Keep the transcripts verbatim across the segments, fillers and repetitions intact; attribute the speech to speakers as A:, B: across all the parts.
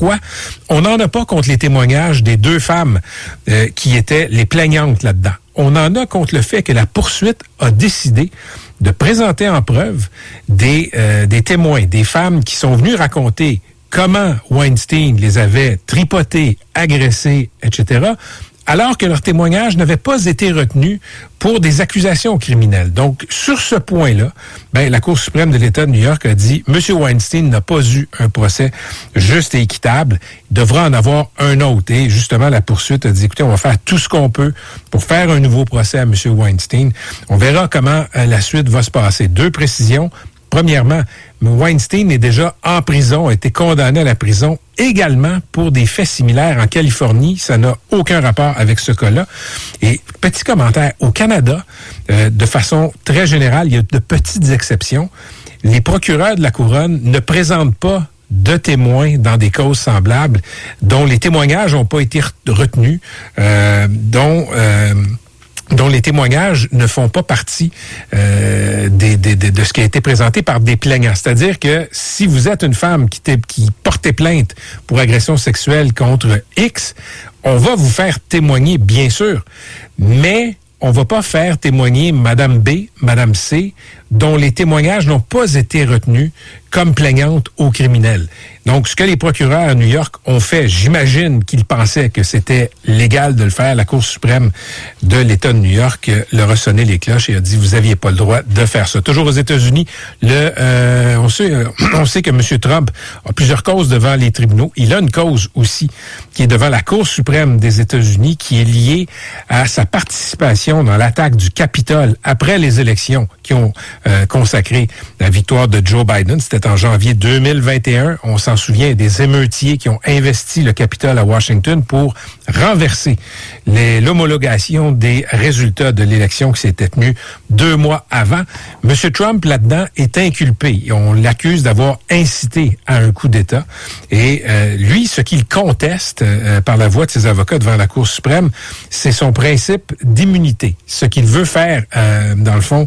A: Pourquoi? On n'en a pas contre les témoignages des deux femmes euh, qui étaient les plaignantes là-dedans. On en a contre le fait que la poursuite a décidé de présenter en preuve des, euh, des témoins, des femmes qui sont venues raconter comment Weinstein les avait tripotés, agressés, et cetera, alors que leurs témoignages n'avaient pas été retenus pour des accusations criminelles. Donc, sur ce point-là, ben, la Cour suprême de l'État de New York a dit « M. Weinstein n'a pas eu un procès juste et équitable, il devra en avoir un autre. » Et justement, la poursuite a dit « Écoutez, on va faire tout ce qu'on peut pour faire un nouveau procès à M. Weinstein. On verra comment euh, la suite va se passer. » Deux précisions. Premièrement, Weinstein est déjà en prison, a été condamné à la prison également pour des faits similaires en Californie. Ça n'a aucun rapport avec ce cas-là. Et petit commentaire, au Canada, euh, de façon très générale, il y a de petites exceptions. Les procureurs de la Couronne ne présentent pas de témoins dans des causes semblables dont les témoignages n'ont pas été retenus, euh, dont... Euh, dont les témoignages ne font pas partie euh, des, des, des, de ce qui a été présenté par des plaignants. C'est-à-dire que si vous êtes une femme qui, qui portait plainte pour agression sexuelle contre X, on va vous faire témoigner, bien sûr, mais on va pas faire témoigner Madame B, Madame C, dont les témoignages n'ont pas été retenus comme plaignantes au criminel. Donc, ce que les procureurs à New York ont fait, j'imagine qu'ils pensaient que c'était légal de le faire. La Cour suprême de l'État de New York leur a sonné les cloches et a dit, vous aviez pas le droit de faire ça. Toujours aux États-Unis, le, euh, on sait, euh, on sait que M. Trump a plusieurs causes devant les tribunaux. Il a une cause aussi qui est devant la Cour suprême des États-Unis, qui est liée à sa participation dans l'attaque du Capitole après les élections qui ont euh, consacré la victoire de Joe Biden. C'était en janvier deux mille vingt et un. On s'en souvient, des émeutiers qui ont investi le Capitole à Washington pour renverser les, l'homologation des résultats de l'élection qui s'était tenue deux mois avant. M. Trump, là-dedans, est inculpé. On l'accuse d'avoir incité à un coup d'État. Et euh, lui, ce qu'il conteste euh, par la voix de ses avocats devant la Cour suprême, c'est son principe d'immunité. Ce qu'il veut faire, euh, dans le fond,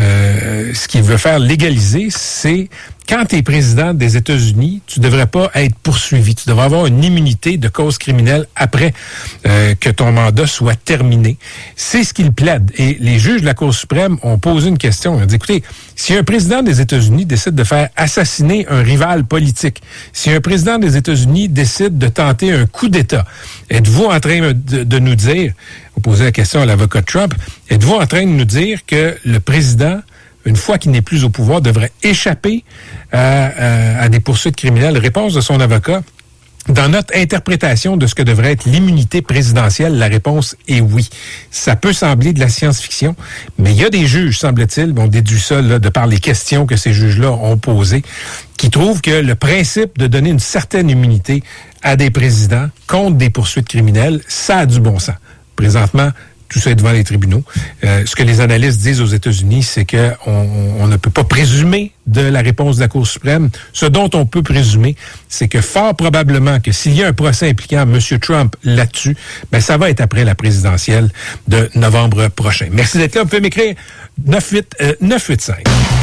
A: euh, ce qu'il veut faire légaliser, c'est quand tu es président des États-Unis, tu devrais pas être poursuivi. Tu devrais avoir une immunité de cause criminelle après euh, que ton mandat soit terminé. C'est ce qu'il plaide. Et les juges de la Cour suprême ont posé une question. Ils ont dit, écoutez, si un président des États-Unis décide de faire assassiner un rival politique, si un président des États-Unis décide de tenter un coup d'État, êtes-vous en train de, de nous dire, on posait la question à l'avocat Trump, êtes-vous en train de nous dire que le président, une fois qu'il n'est plus au pouvoir, devrait échapper à, à, à des poursuites criminelles? Réponse de son avocat. Dans notre interprétation de ce que devrait être l'immunité présidentielle, la réponse est oui. Ça peut sembler de la science-fiction, mais il y a des juges, semble-t-il, on déduit ça là, de par les questions que ces juges-là ont posées, qui trouvent que le principe de donner une certaine immunité à des présidents contre des poursuites criminelles, ça a du bon sens. Présentement, tout ça est devant les tribunaux. Euh, ce que les analystes disent aux États-Unis, c'est que on, on ne peut pas présumer de la réponse de la Cour suprême. Ce dont on peut présumer, c'est que fort probablement que s'il y a un procès impliquant M. Trump là-dessus, ben ça va être après la présidentielle de novembre prochain. Merci d'être là. Vous pouvez m'écrire neuf huit cinq.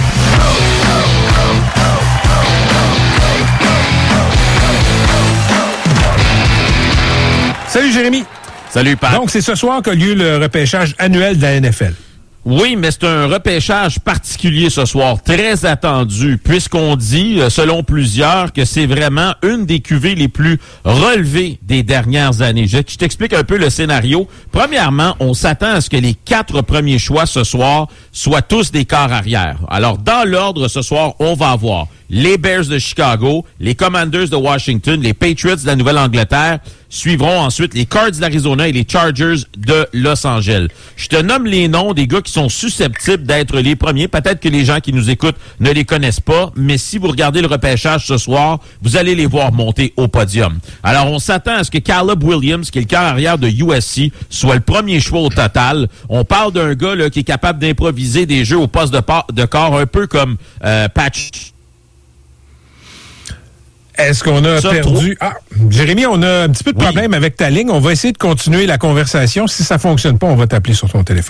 A: Salut Jérémy.
B: Salut, Pat.
A: Donc, c'est ce soir qu'a lieu le repêchage annuel de la N F L.
B: Oui, mais c'est un repêchage particulier ce soir, très attendu, puisqu'on dit, selon plusieurs, que c'est vraiment une des cuvées les plus relevées des dernières années. Je, je t'explique un peu le scénario. Premièrement, on s'attend à ce que les quatre premiers choix ce soir soient tous des corps arrière. Alors, dans l'ordre, ce soir, on va avoir les Bears de Chicago, les Commanders de Washington, les Patriots de la Nouvelle-Angleterre. Suivront ensuite les Cards d'Arizona et les Chargers de Los Angeles. Je te nomme les noms des gars qui sont susceptibles d'être les premiers. Peut-être que les gens qui nous écoutent ne les connaissent pas, mais si vous regardez le repêchage ce soir, vous allez les voir monter au podium. Alors, on s'attend à ce que Caleb Williams, qui est le quart arrière de U S C, soit le premier choix au total. On parle d'un gars là, qui est capable d'improviser des jeux au poste de, par- de corps, un peu comme euh, Patch.
A: Est-ce qu'on a
B: Ça,
A: perdu...
B: trop.
A: Ah, Jérémy, on a un petit peu de
B: Oui.
A: problème avec ta ligne. On va essayer de continuer la conversation. Si ça fonctionne pas, on va t'appeler sur ton téléphone.
B: Ah,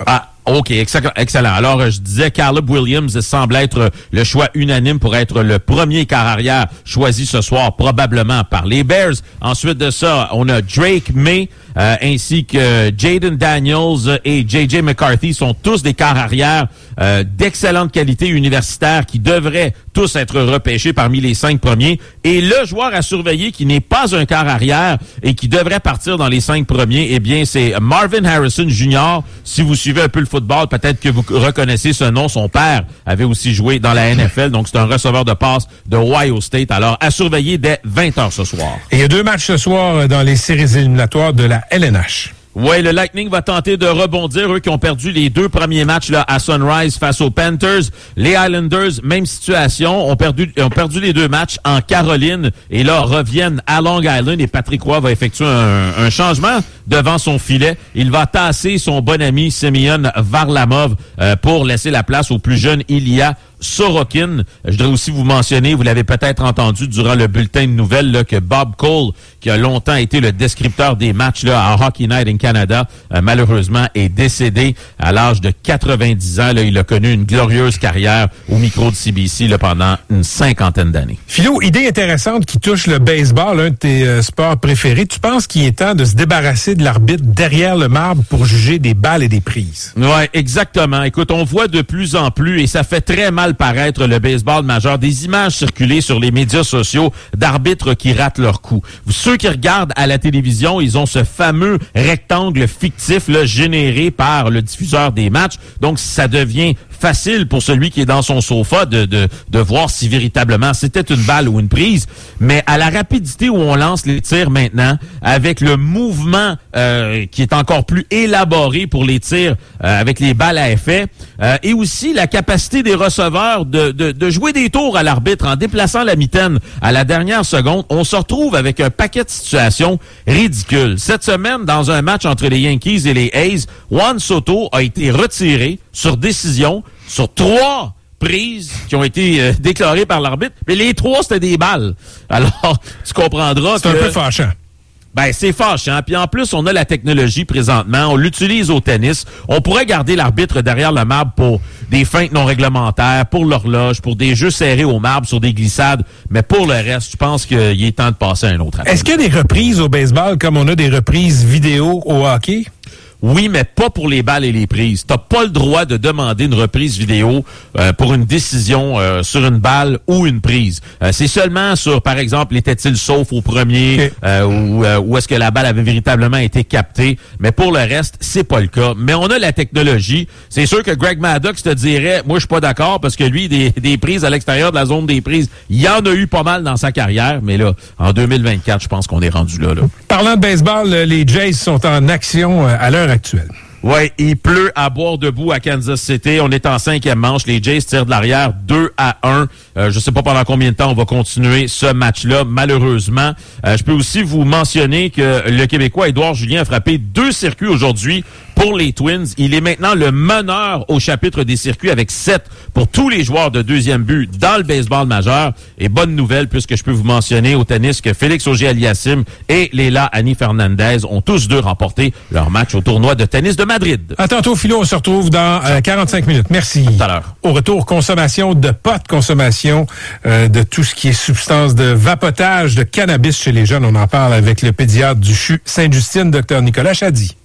B: OK, excellent. Alors, je disais, Caleb Williams semble être le choix unanime pour être le premier quart arrière choisi ce soir, probablement par les Bears. Ensuite de ça, on a Drake May, euh, ainsi que Jaden Daniels et J J McCarthy sont tous des quarts arrière euh, d'excellente qualité universitaire qui devraient tous être repêchés parmi les cinq premiers. Et le joueur à surveiller qui n'est pas un quart arrière et qui devrait partir dans les cinq premiers, eh bien, c'est Marvin Harrison Junior Si vous suivez un peu le football, peut-être que vous reconnaissez ce nom. Son père avait aussi joué dans la N F L, donc c'est un receveur de passe de Ohio State. Alors, à surveiller dès vingt heures ce soir.
A: Et il y a deux matchs ce soir dans les séries éliminatoires de la L N H.
B: Oui, le Lightning va tenter de rebondir, eux qui ont perdu les deux premiers matchs là à Sunrise face aux Panthers. Les Islanders, même situation, ont perdu ont perdu les deux matchs en Caroline et là reviennent à Long Island et Patrick Roy va effectuer un, un changement devant son filet. Il va tasser son bon ami Semyon Varlamov euh, pour laisser la place au plus jeune Ilya Sorokin. Je voudrais aussi vous mentionner, vous l'avez peut-être entendu durant le bulletin de nouvelles, là, que Bob Cole, qui a longtemps été le descripteur des matchs là, à Hockey Night in Canada, euh, malheureusement est décédé à l'âge de quatre-vingt-dix ans. Là, il a connu une glorieuse carrière au micro de C B C là, pendant une cinquantaine d'années.
A: Philo, idée intéressante qui touche le baseball, l'un de tes euh, sports préférés. Tu penses qu'il est temps de se débarrasser de l'arbitre derrière le marbre pour juger des balles et des prises?
B: Oui, exactement. Écoute, on voit de plus en plus, et ça fait très mal paraître le baseball majeur, des images circulées sur les médias sociaux d'arbitres qui ratent leur coup. Ceux qui regardent à la télévision, ils ont ce fameux rectangle fictif là, généré par le diffuseur des matchs. Donc, ça devient facile pour celui qui est dans son sofa de, de, de voir si véritablement c'était une balle ou une prise. Mais à la rapidité où on lance les tirs maintenant, avec le mouvement euh, qui est encore plus élaboré pour les tirs euh, avec les balles à effet, euh, et aussi la capacité des receveurs de, de, de jouer des tours à l'arbitre en déplaçant la mitaine à la dernière seconde, on se retrouve avec un paquet de situations ridicules. Cette semaine, dans un match entre les Yankees et les A's, Juan Soto a été retiré sur décision sur trois prises qui ont été euh, déclarées par l'arbitre, mais les trois, c'était des balles. Alors, tu comprendras
A: c'est
B: que...
A: C'est un peu fâchant.
B: Ben, c'est fâchant. Puis en plus, on a la technologie présentement. On l'utilise au tennis. On pourrait garder l'arbitre derrière le marbre pour des feintes non réglementaires, pour l'horloge, pour des jeux serrés au marbre sur des glissades. Mais pour le reste, je pense qu'il est temps de passer à un autre appel.
A: Est-ce qu'il y a des reprises au baseball comme on a des reprises vidéo au hockey?
B: Oui, mais pas pour les balles et les prises. T'as pas le droit de demander une reprise vidéo euh, pour une décision euh, sur une balle ou une prise. Euh, c'est seulement sur, par exemple, était-il sauf au premier, okay. euh, ou, euh, ou est-ce que la balle avait véritablement été captée. Mais pour le reste, c'est pas le cas. Mais on a la technologie. C'est sûr que Greg Maddux te dirait, moi je suis pas d'accord parce que lui, des, des prises à l'extérieur de la zone des prises, il y en a eu pas mal dans sa carrière. Mais là, en deux mille vingt-quatre, je pense qu'on est rendu là, là.
A: Parlant de baseball, les Jays sont en action à l'heure actuelle.
B: Oui, il pleut à boire debout à Kansas City. On est en cinquième manche. Les Jays tirent de l'arrière deux à un. Euh, je ne sais pas pendant combien de temps on va continuer ce match-là, malheureusement. Euh, je peux aussi vous mentionner que le Québécois Édouard Julien a frappé deux circuits aujourd'hui pour les Twins. Il est maintenant le meneur au chapitre des circuits avec sept pour tous les joueurs de deuxième but dans le baseball majeur. Et bonne nouvelle, puisque je peux vous mentionner au tennis que Félix Auger-Aliassime et Leila Annie Fernandez ont tous deux remporté leur match au tournoi de tennis de Madrid.
A: À tantôt, Philo. On se retrouve dans euh, quarante-cinq minutes. Merci.
B: À tout à l'heure.
A: Au retour, consommation de pot, consommation euh, de tout ce qui est substance de vapotage de cannabis chez les jeunes. On en parle avec le pédiatre du C H U Sainte-Justine, Dr Nicolas Chadi.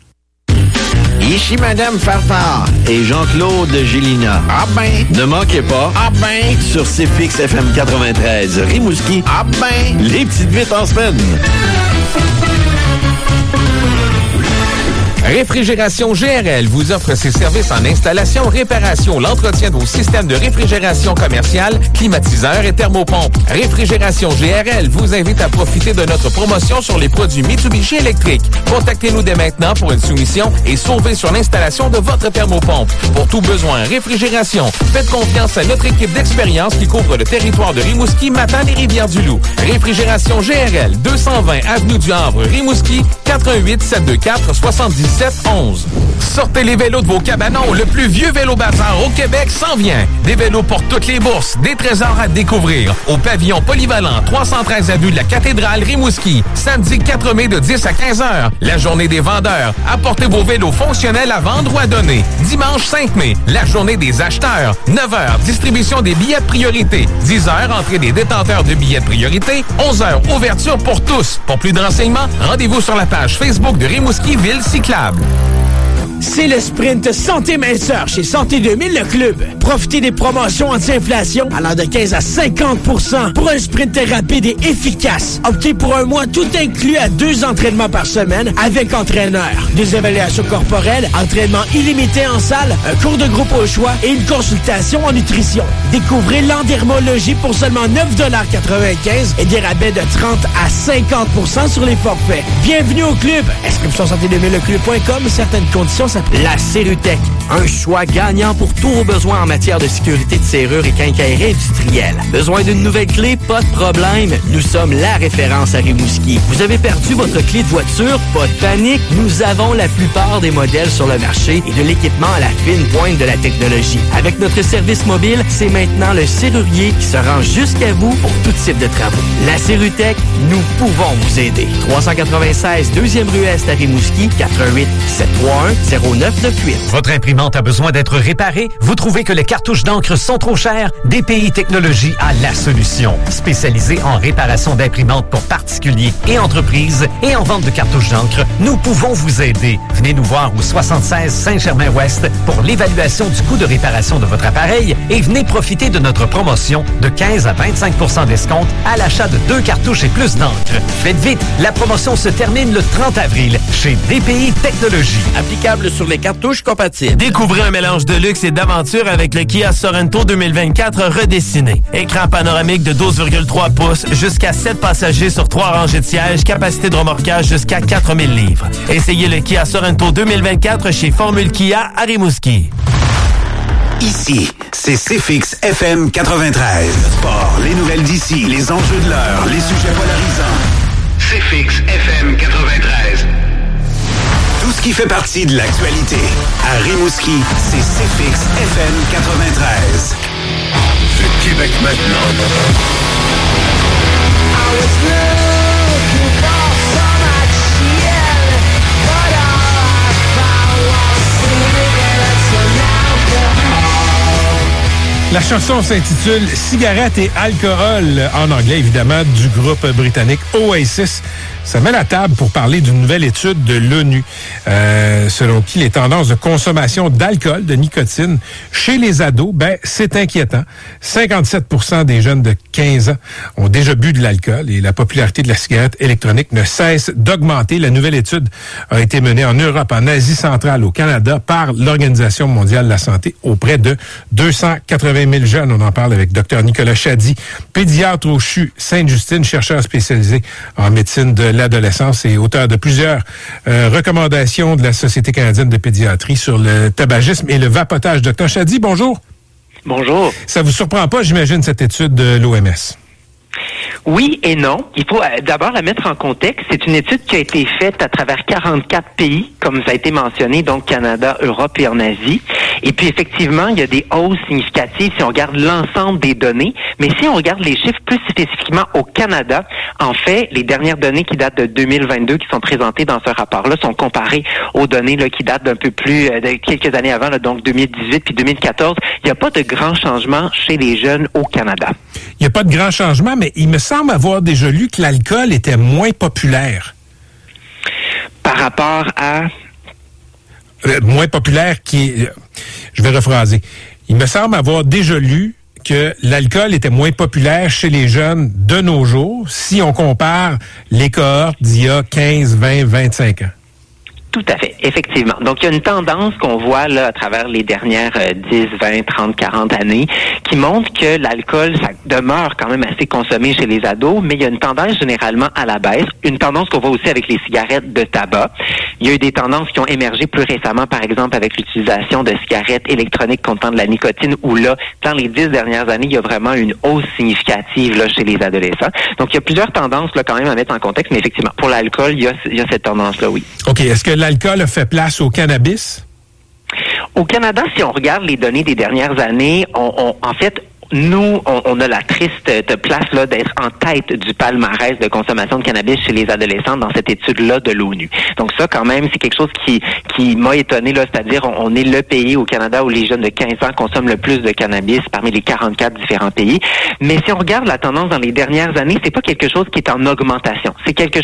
C: Ici Madame Farfar et Jean-Claude Gélina. Ah ben! Ne manquez pas. Ah ben! Sur C F X F M quatre-vingt-treize, Rimouski. Ah ben! Les petites vites en semaine.
D: Réfrigération G R L vous offre ses services en installation, réparation, l'entretien de vos systèmes de réfrigération commerciale, climatiseurs et thermopompes. Réfrigération G R L vous invite à profiter de notre promotion sur les produits Mitsubishi électriques. Contactez-nous dès maintenant pour une soumission et sauvez sur l'installation de votre thermopompe. Pour tout besoin réfrigération, faites confiance à notre équipe d'expérience qui couvre le territoire de Rimouski, Matane et Rivière-du-Loup. Réfrigération G R L, deux cent vingt avenue du Havre, Rimouski, quatre un huit, sept deux quatre, sept six dix-sept onze. Sortez les vélos de vos cabanons. Le plus vieux vélo bazar au Québec s'en vient. Des vélos pour toutes les bourses. Des trésors à découvrir. Au pavillon polyvalent trois cent treize avenue de la Cathédrale Rimouski. Samedi quatre mai de dix à quinze heures. La journée des vendeurs. Apportez vos vélos fonctionnels à vendre ou à donner. Dimanche cinq mai. La journée des acheteurs. neuf heures. Distribution des billets de priorité. dix heures. Entrée des détenteurs de billets de priorité. onze heures. Ouverture pour tous. Pour plus de renseignements, rendez-vous sur la page Facebook de Rimouski Ville Cyclable.
E: C'est le sprint Santé Minceur chez Santé deux mille, le club. Profitez des promotions anti-inflation allant de quinze à cinquante pour cent pour un sprint rapide et efficace. Optez pour un mois tout inclus à deux entraînements par semaine avec entraîneur. Des évaluations corporelles, entraînement illimité en salle, un cours de groupe au choix et une consultation en nutrition. Découvrez l'endermologie pour seulement neuf dollars quatre-vingt-quinze et des rabais de trente à cinquante pour cent sur les forfaits. Bienvenue au club. Inscription santé deux mille le club point com. Certaines conditions s'appliquent. La Serrutech, un choix gagnant pour tous vos besoins en matière de sécurité de serrure et quincaillerie industrielle. Besoin d'une nouvelle clé? Pas de problème. Nous sommes la référence à Rimouski. Vous avez perdu votre clé de voiture? Pas de panique. Nous avons la plupart des modèles sur le marché et de l'équipement à la fine pointe de la technologie. Avec notre service mobile, c'est maintenant le serrurier qui se rend jusqu'à vous pour tout type de travaux. La Serrutech, nous pouvons vous aider. trois cent quatre-vingt-seize deuxième rue Est à Rimouski, quatre un huit sept trois un zéro neuf neuf huit.
F: Votre imprimante a besoin d'être réparée? Vous trouvez que les cartouches d'encre sont trop chères? D P I Technologies a la solution. Spécialisée en réparation d'imprimantes pour particuliers et entreprises et en vente de cartouches d'encre, nous pouvons vous aider. Venez nous voir au soixante-seize Saint-Germain-Ouest pour l'évaluation du coût de réparation de votre appareil et venez profiter de notre promotion de quinze à vingt-cinq pour cent d'escompte à l'achat de deux cartouches et plus d'encre. Faites vite, la promotion se termine le trente avril chez D P I Technologies.
G: Applicable sur les cartouches compatibles.
H: Découvrez un mélange de luxe et d'aventure avec le Kia Sorento deux mille vingt-quatre redessiné. Écran panoramique de douze virgule trois pouces, jusqu'à sept passagers sur trois rangées de sièges, capacité de remorquage jusqu'à quatre mille livres. Essayez le Kia Sorento deux mille vingt-quatre chez Formule Kia à Rimouski.
I: Ici, c'est C-Fix F M quatre-vingt-treize. Le sport, les nouvelles d'ici, les enjeux de l'heure, les sujets polarisants. C-Fix F M quatre-vingt-treize. Tout ce qui fait partie de l'actualité. À Rimouski, c'est C-Fix F M quatre-vingt-treize. Le Québec maintenant. I was looking for some action, but all I found was cigarettes and alcohol.
A: La chanson s'intitule « Cigarettes et alcool » en anglais, évidemment, du groupe britannique Oasis. Ça met la table pour parler d'une nouvelle étude de l'ONU, euh, selon qui les tendances de consommation d'alcool, de nicotine, chez les ados, ben c'est inquiétant. cinquante-sept pour cent des jeunes de quinze ans ont déjà bu de l'alcool et la popularité de la cigarette électronique ne cesse d'augmenter. La nouvelle étude a été menée en Europe, en Asie centrale, au Canada, par l'Organisation mondiale de la santé auprès de deux cent quatre-vingt mille jeunes. On en parle avec Dr Nicolas Chady, pédiatre au C H U Sainte-Justine, chercheur spécialisé en médecine de l'adolescence et auteur de plusieurs euh, recommandations de la Société canadienne de pédiatrie sur le tabagisme et le vapotage. Docteur Chady, bonjour.
J: Bonjour.
A: Ça vous surprend pas, j'imagine, cette étude de l'O M S?
J: Oui et non. Il faut euh, d'abord la mettre en contexte. C'est une étude qui a été faite à travers quarante-quatre pays, comme ça a été mentionné, donc Canada, Europe et en Asie. Et puis effectivement, il y a des hausses significatives si on regarde l'ensemble des données. Mais si on regarde les chiffres plus spécifiquement au Canada, en fait, les dernières données qui datent de deux mille vingt-deux, qui sont présentées dans ce rapport-là, sont comparées aux données là, qui datent d'un peu plus, euh, de quelques années avant, là, donc deux mille dix-huit puis deux mille quatorze. Il n'y a pas de grands changements chez les jeunes au Canada.
A: Il n'y a pas de grands changements, mais il me semble avoir déjà lu que l'alcool était moins populaire.
J: Par rapport à...
A: Euh, moins populaire qui est... Euh, je vais rephraser. Il me semble avoir déjà lu que l'alcool était moins populaire chez les jeunes de nos jours si on compare les cohortes d'il y a quinze, vingt, vingt-cinq ans.
J: Tout à fait, effectivement. Donc, il y a une tendance qu'on voit là à travers les dernières euh, dix, vingt, trente, quarante années qui montre que l'alcool, ça demeure quand même assez consommé chez les ados, mais il y a une tendance généralement à la baisse. Une tendance qu'on voit aussi avec les cigarettes de tabac. Il y a eu des tendances qui ont émergé plus récemment, par exemple, avec l'utilisation de cigarettes électroniques contenant de la nicotine, où là, dans les dix dernières années, il y a vraiment une hausse significative là chez les adolescents. Donc, il y a plusieurs tendances là quand même à mettre en contexte, mais effectivement, pour l'alcool, il y a, il y a cette tendance-là, oui.
A: OK. Est-ce que l'alcool a fait place au cannabis?
J: Au Canada, si on regarde les données des dernières années, on, on en fait, nous, on, on a la triste place là d'être en tête du palmarès de consommation de cannabis chez les adolescents dans cette étude-là de l'ONU. Donc ça, quand même, c'est quelque chose qui qui m'a étonné là, c'est-à-dire on, on est le pays au Canada où les jeunes de quinze ans consomment le plus de cannabis parmi les quarante-quatre différents pays. Mais si on regarde la tendance dans les dernières années, c'est pas quelque chose qui est en augmentation. C'est quelque